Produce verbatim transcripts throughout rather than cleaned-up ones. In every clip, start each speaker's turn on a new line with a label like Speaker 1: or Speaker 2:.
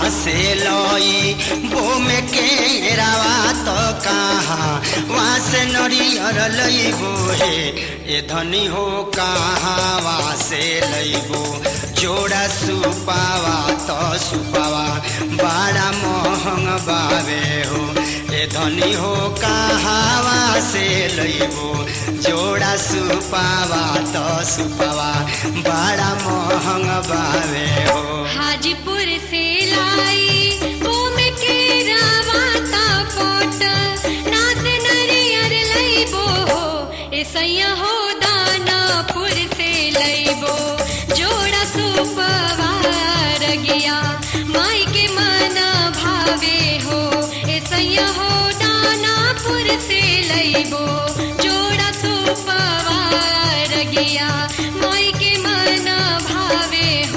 Speaker 1: से लई बो में केरावा तो कहाँ वहाँ से नरियर लईबो हे ए धनी हो कहाँ वहाँ से लईबो जोड़ा सुपावा तो सुपावा बड़ा महंग बावे हो ए धनी हो कहाँ वहाँ से लईबो जोड़ा सुपावा तो सुपावा बड़ा महंग बावे हो।
Speaker 2: हाजीपुर से लाई बूम के रावाता पोट नास नरियर लईबो ऐसैया हो दानापुर से लईबो जोड़ा सुपवा रगिया माई के मना भावे हो ऐसैया हो दानापुर से लईबो जोड़ा सुपवा रगिया माई के मना भावे हो।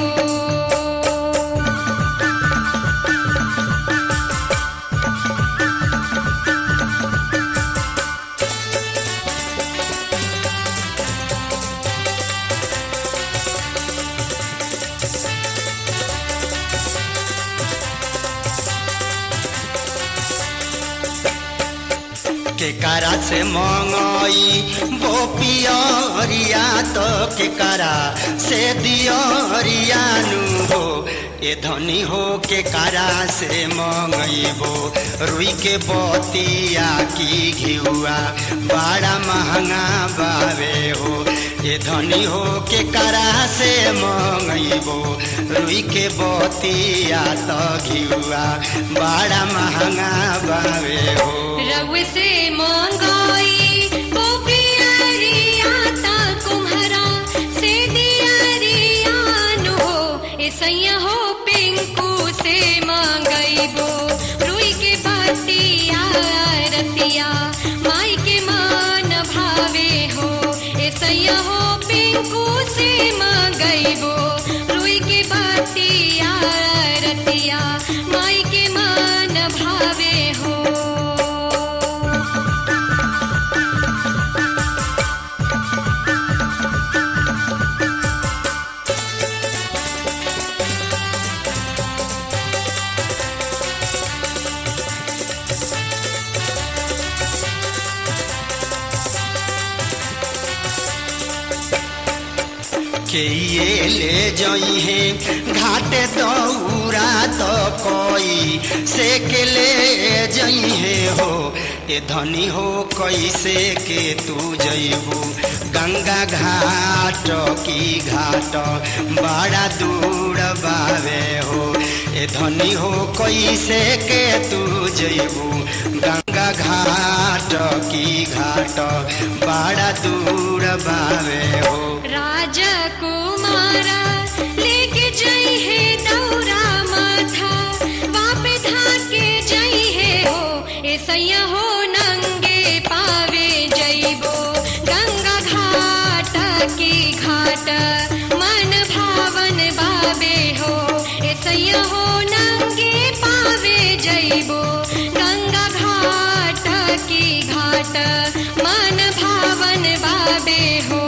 Speaker 1: केकरा से मंगई बो पियरिया तो केकरा से दियरिया नु हो ए धनी हो केकरा से मंगईबो रुई के बतिया की घिउआ बड़ा महंगा बावे हो ए धनी हो केकरा से मंगईबो रुई के बतिया तो घिउआ बड़ा महंगा बावे हो।
Speaker 2: रउए से मंगाई बो पियरिया ता कुम्हरा से दियरिया नु हो ऐसैया हो पिंकू से मंगाईबो रुई के बतिया रतिया माई के मान भावे हो ऐसैया हो पिंकू से मंगाईबो रुई के बतिया रतिया माई के मान भावे हो।
Speaker 1: के ये ले जाई है घाटे दौरा तो कोई से के ले जाई है हो ए धनी हो कैसे के तू जईबू गंगा घाट की घाट बड़ा दूर बावे हो ए धनी हो कैसे के तू जईबू गंगा घाट की घाट बड़ा दूर बावे हो।
Speaker 2: राजकुमारा लेके जई है दौरा माथा वापे धाके जई है हो ऐसैया हो नंगे पावे जईबो गंगा घाट की घाट मन भावन बावे हो ऐसैया हो नंगे पावे जईबो गंगा घाट की घाट मन भावन बावे हो।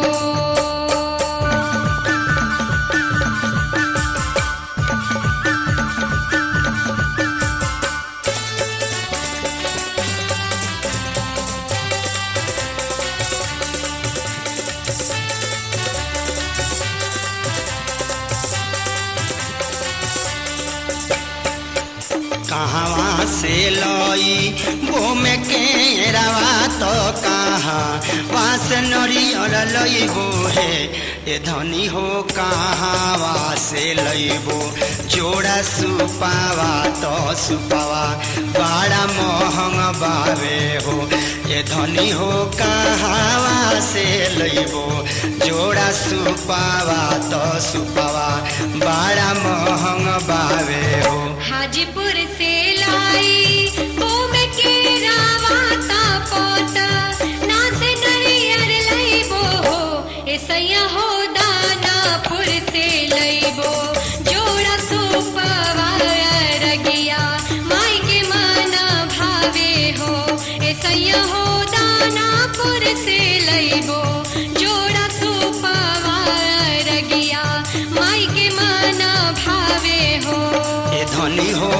Speaker 1: कहाँ से लई बो में केरावा तो कहाँ वहाँ से नरियर लईबो हे ए धनी हो कहाँ से लईबो जोड़ा सुपावा तो सुपावा बड़ा महंग बावे हो ए धनी हो कहाँ से लईबो जोड़ा सुपावा तो सुपावा बड़ा महंग बावे हो।
Speaker 2: हाजीपुर से लाई बूम के रावाता पोट नास नरियर लईबो ऐसैया हो दानापुर से लईबो जोड़ा सुपवा रगिया माई के मना भावे हो ऐसैया हो दानापुर से लईबो जोड़ा सुपवा रगिया माई के मना भावे हो।
Speaker 1: ए धनी हो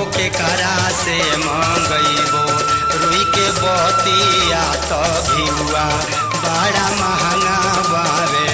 Speaker 1: मंगैबो रुई के बतिया तो भिउआ बड़ा महंगा बावे